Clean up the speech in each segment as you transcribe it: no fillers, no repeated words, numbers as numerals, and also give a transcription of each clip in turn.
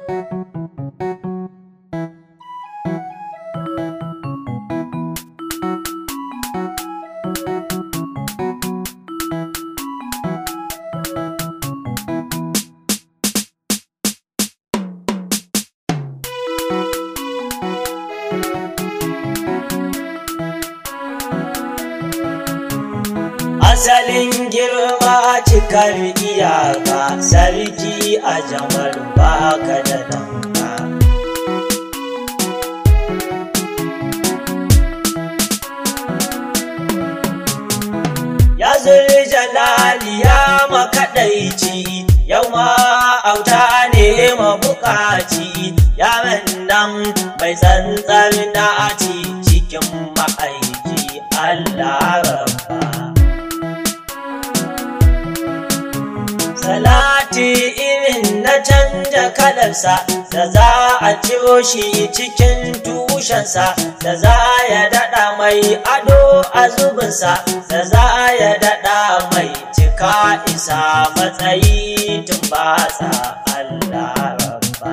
Asalin girma cikar iyaka, sarki a jamar baka da danka. Ya zuri jalali ya makaɗaici, yau ma auta ne mabukaci, yaran nan mai tsantsar naci cikin ma'aiki Allah rabba. Salati irin na canja kalarsa, da za a ciro shi cikin tushensa, da za ya daɗa mai ado a zubinsa, da za ya daɗa mai cika isa matsayi tumbatsa Allah rabba.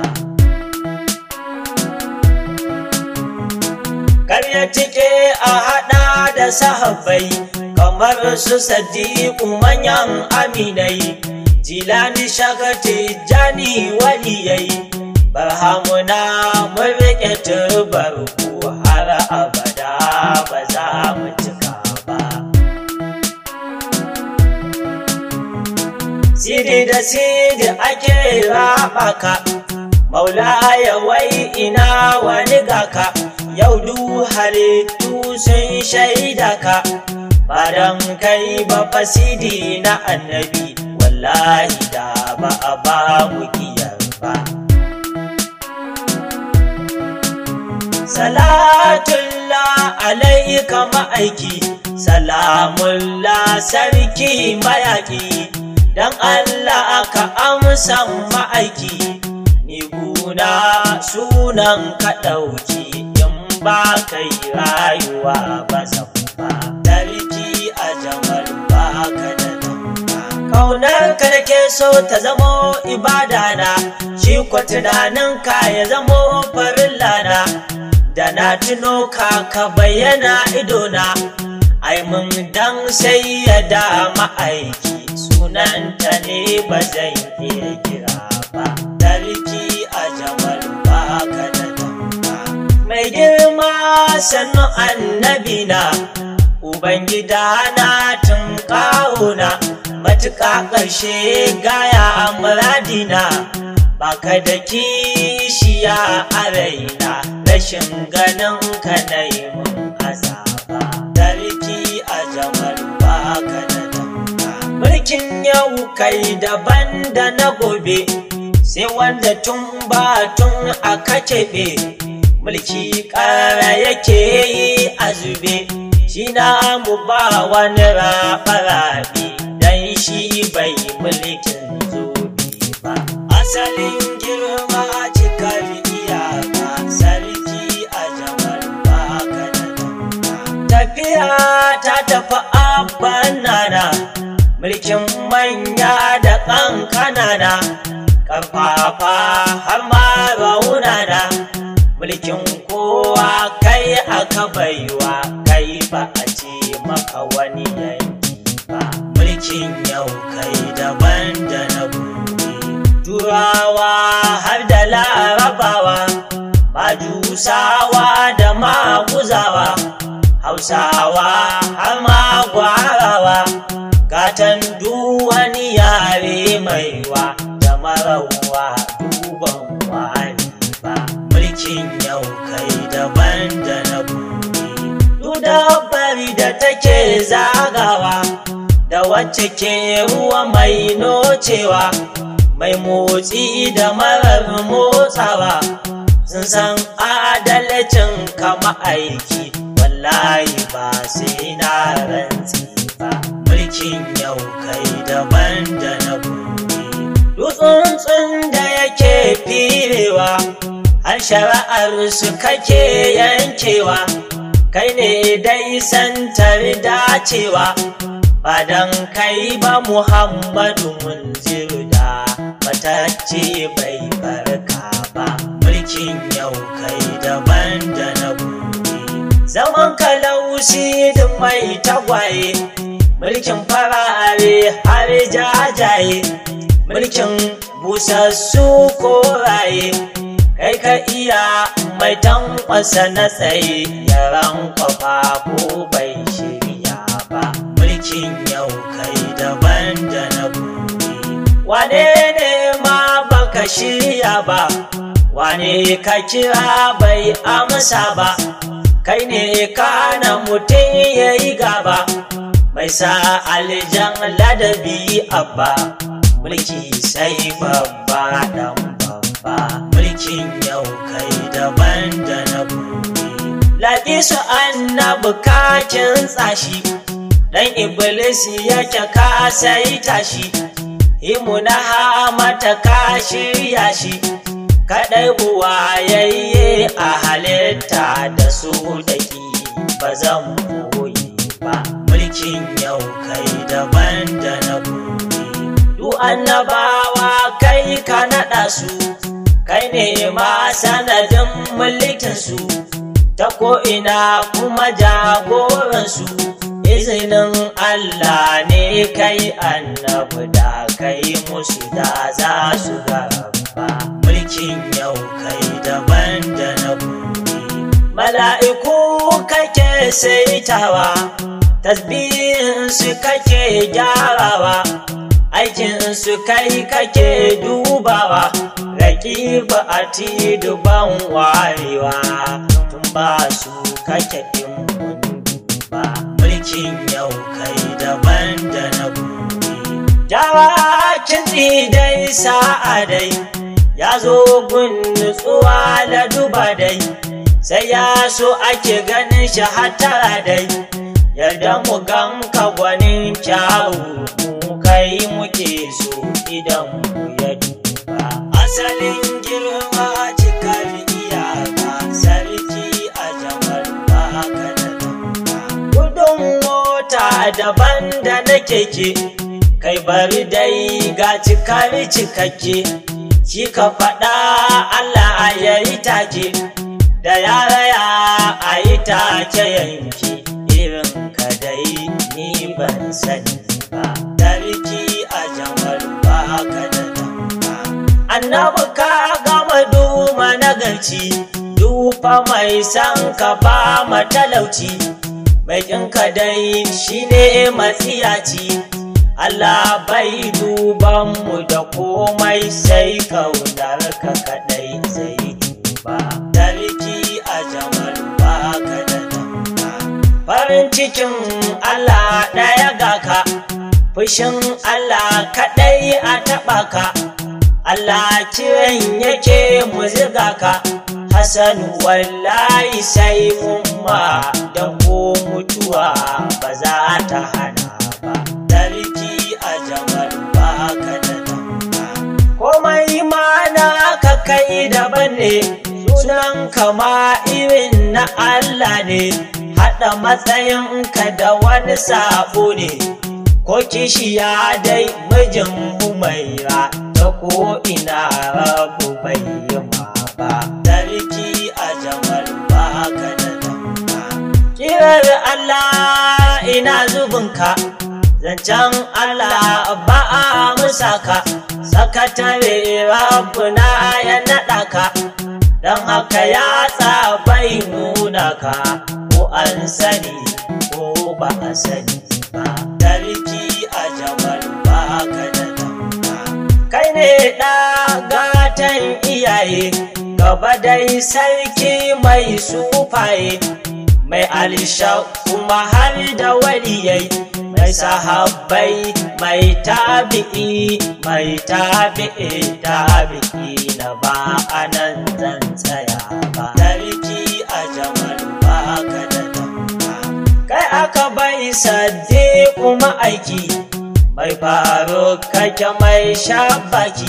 Karya cike a haɗa da sahabbai, kamar su Sadiku manyan aminai, Jilani Shagati Jani waliyai, barhamuna mun riƙe turbar ku har abada ba za mu cika ba. Sidi da sidi ake raɓaka, maulaya wai ina wani gaka, yau du halittu sun shaida ka, ba don kai ba fasidi na annabi, wallahi da ba a ba mu giyar ba. Salatullah alaika ma'aiki, salamullah sarki mayaki, dan Allah ka amsa ma'aiki, ni guna sunan ka ɗauki, in ba kai rayuwa ba zan ba. Sarki a jamar ba ka da kaunar ka da ke so ta zamo ibada na, shi kwa tunanin ka ya zamo farilla na, da na tuno ka bayyana idona, ai mun dan sai ya da ma'aiki, sunanta ne ba zan iya kira ba. Sarki a jamar ba ka da danka, mai girma sannu annabi na, ubangida na tun ƙauna, matuƙa ƙarshe gaya muradina, baka da kishiya a raina, rashin ganin ka na yi mun azaba. Sarki a jamar baka da danka, mulkin yau kai daban da na gobe, sai wanda tun ba tun aka keɓe, mulki ƙara yake yi a zube, shi na mu ba wani raɓa-raɓe, dan shi bai mulkin zobe ba. Asalin girma cikar iyaka, sarki a jamar baka da danka. Tafiya ta tafi abban nana, mulkin manya da ƙanƙanana, ƙarfafa har ma raunana, mulkin kowa kai aka baiwa, kai ba a ce maka wani yanki ba. Mulkin yau kai daban da na gobe, turawa har da larabawa, majusawa da maguzawa, hausawa har ma gwarawa, gatan duwani yare maiwa da marawa duban wani ba. Mulkin yau kai daban da na gobe, dabari da take zagawa, da wacce ke ruwa mai nocewa, mai motsi da marar motsawa, sun san adalcin kama aiki, wallahi ba sai na rantsi ba. Mulkin yau kai daban da na gobe, tsuntsun da yake firewa, har shari'ar su kake yankewa, kai ne dai santar dacewa, ba dan kai ba Muhammadu munziru da matacce bai barka ba, mulkin yau kai daban da na gobe. Zaman kalausi duk mai tagwaye, mulkin farare har jajaye, mulkin busassu koraye, kai ka iya mai tankwasa na tsaye, yaran kwafa ko bai shirya ba, mulkin yau kai daban da na gobe. Wane ne ma baka shirya ba, wane ka kira bai amsa ba, kai ne kana mutum ya yi gaba, mai sa aljan ladabi abba, mulki sai babba dan babba, mulkin yau kai daban da na gobe. Laƙi su annabi kakin tsashi, dan iblis yake ka sai tashi, himu na hamata ka shirya shi, kaɗai buwayayye a halitta da su daki ba zan koyi ba, mulkin yau kai daban da na gobe. Du annabawa kai ka naɗa su, kai ne ma sanadin mulkinsu, ta ko'ina kuma jagoransu, izinin Allah ne kai annabi da kai musu da za su garaba, mulkin yau kai daban da na gobe. Mala'iku kake saitawa, tasbihinsu kake gyarawa, aikinsu kai kake dubawa, raƙiba a duban warewa, tun ba su kake ɗin ba, mulkin yau kai daban da na gobe. Jawa kintsi dai sa'a dai, ya zo gun nutsuwa da duba dai, sai ya so ake ganin shi hatara dai, yadda mu ganka gwanin kyawu, mu kai muke so idan mu ya duba. Asalin girma cikar iyaka, sarki a jamar baka da tamba. Gudun mota daban da na keke, kai bari dai ga cikar cikakke, shi ka faɗa Allah ya yi take, da yaraya a yi take yanki, irin ka dai ni ban sani ba, sarki a jamar baka da tamba. Annabi ka gama duma nagarci, dufa mai san ka ba matalauci, mai ka dai shine matsiyaci, Allah bai duban mu da komai sai kaunar ka kadai zai duba, sarki a jamar baka da tamba. Farin cikin Allah ɗaya ga ka, fushin Allah kaɗai a taɓa ka, Allah kiran yake mu ziga ka, Hassanu wallahi sai mun ma da ko mutuwa ba za ta hana ba, sarki a jamar baka da tamba. Komai mana ka kai daban ne, sunan kama irin na Allah ne, haɗa matsayinka da wani sabo ne, ko kishiya dai mijin Humaira, ta ko ina rabu bai yi ma ba, sarki a jamar baka da tamba. Kirar Allah ina zubinka, zancen Allah ba a musaka, sakatare rabbuna ya naɗa ka, don haka ya bai nuna ka, ko an sani ko ba a sani ba, sarki a jamar baka da tamba. Kai ne gatan iyaye, gaba dai sarki mai sufaye, mai alisha kuma har da waliyai, mai sahabbai mai tabi'i, mai tabi'i na ba anan zan tsaya ba, sarki a jamar baka da tamba. Kai aka bai Sadiku ma'aiki, mai faro kake mai shabaki,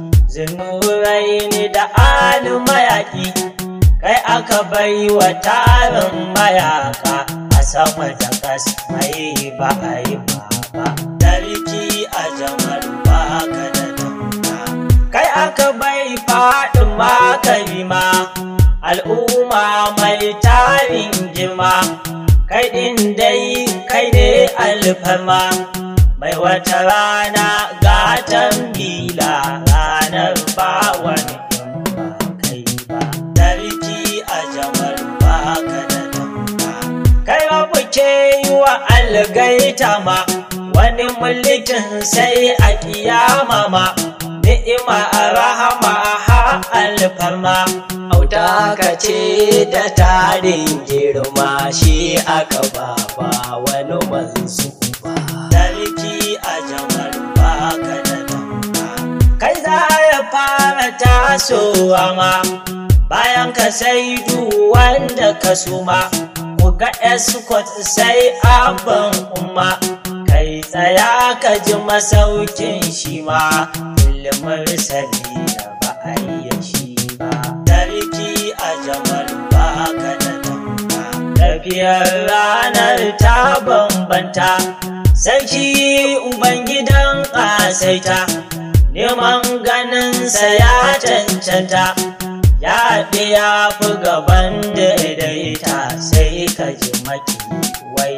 Zunnuraini da Ali mayaki, kai aka bai wa tarin mayaka, a sama da kas mai ba a yi ba, sarki a jamar baka da tamba. Kai aka bai faɗin ma karima al'umma mai tarin girma kai ɗin dai kai ne alfarma mai wata rana gatan bila ranar ba wani kai ba sarki a jamar ba ka da tamka kai ba muke yi wa algaita ma wani mulkin sai a kiyama ma ni'ima a rahama ha alfarma auta ka ce da tarin girma shi aka ba wani mansu ba sarki a jamar ba ka da tamka kai za ya fara tasowa ma bayan ka sai wanda ka suma ku ga escort sai abin umma kai tsaya ka ji masaukin shi ma ilimin sani ba a yi shi ba sarki a jamar ba ka da tamka tafiyar ranar ta bambanta sarki ubangidan ƙasaita neman ganinsa ya cancanta ya ya fi gaban daidaita sai ka ji maki wai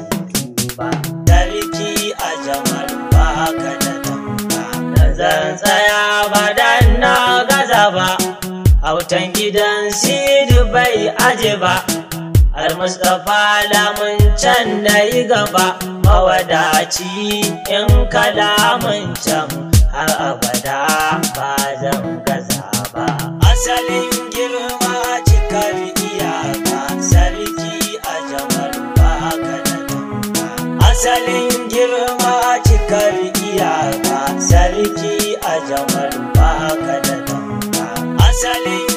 ba sarki a jamar ba ka da tamka zan tsaya ba dan na gaza ba autan gidan sidi bai aje ba al-mustapha lamun can na yi gaba mawadaci in kalamun can har abada ba zan gaza ba asalin girma cikar iyaka sarki a jamar ba ka da tamka asalin girma cikar iyaka sarki a jamar ba ka da tamka asalin